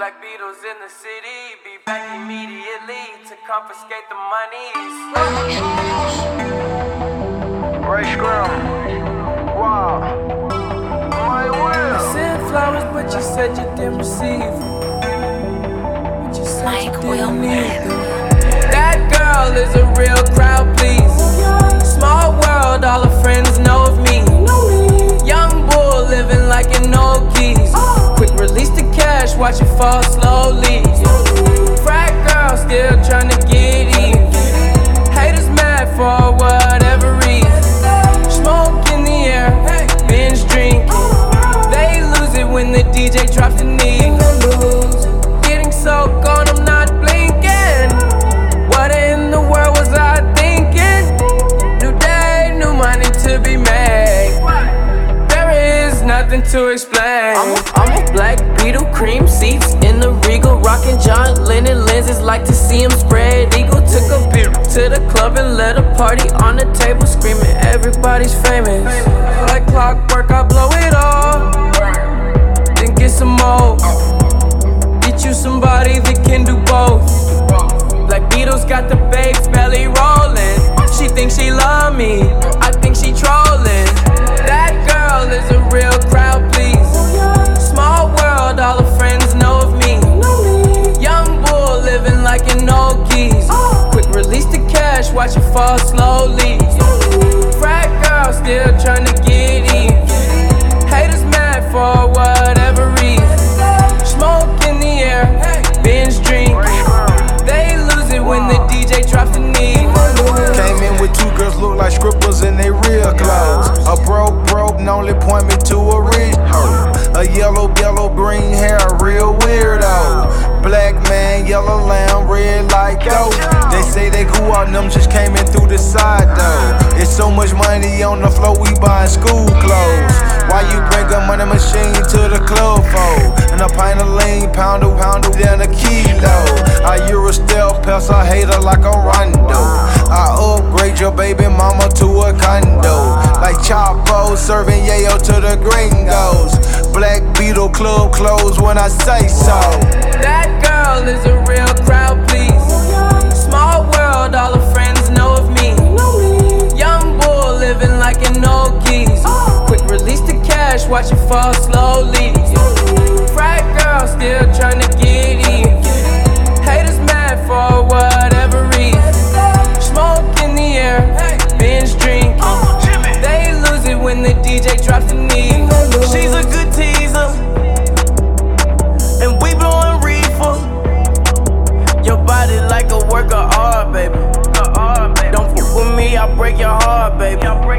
Black Beatles in the city, be back immediately to confiscate the monies. Ray Scrum, wow, my will. I sent flowers, but you said you didn't receive them. But you said you didn't need them. That girl is a real crowd pleaser. Small world, all her friends know of me. Young bull living like an old keys. Quick release the cash, watch it fall slowly. Frat girl still tryna get even. Haters mad for whatever reason. Smoke in the air, binge drinking. They lose it when the DJ drops the knee. Getting so gone, I'm not blinking. What in the world was I thinking? New day, new money to be made. There is nothing to explain. I'm a black Beetle, cream seats in the Regal, rockin' John Lennon lenses, like to see him spread eagle. Took a beer to the club and let a party on the table, screaming everybody's famous. Like clockwork, I blow it all, then get some more. Get you somebody that can do both. Black Beatles got the babes belly rolling. She thinks she love me, I think she trolling. That girl is a real crowd pleaser. Small world, all her friends know of me. Young bull living like an old geese. Quick release the cash, watch it fall slowly. Frat girl still tryna get even. Haters mad for whatever reason. Smoke in the air, binge drinking. They lose it when the DJ drops the knee. Came in with two girls look like scribbles in they real clothes. A broke only point me to a rich hoe. A yellow, green hair, real weirdo. Black man, yellow lamb, red like dough. They say they grew out, them just came in through the side though. It's so much money on the floor, we buying school clothes. Why you bring a money machine to the club for? And a pint of lean, pounder, then a kilo. I Euro stealth, pass a hater like a Rondo. I upgrade your baby mama to a condo. Like Chapo, serving yayo to the gringos. Black Beetle club closed when I say so. That girl is a real crowd pleaser. Small world, all her friends know of me. Young bull living like an old geese. Quick release the cash, watch it fall slowly. Frat girl still tryna get even. Haters mad for whatever reason. Smoke in the air, binge drinking. They lose it when the DJ drops the knee. She's a good teaser, and we blowin' reefer. Your body like a work of art, baby. Don't fuck with me, I'll break your heart, baby.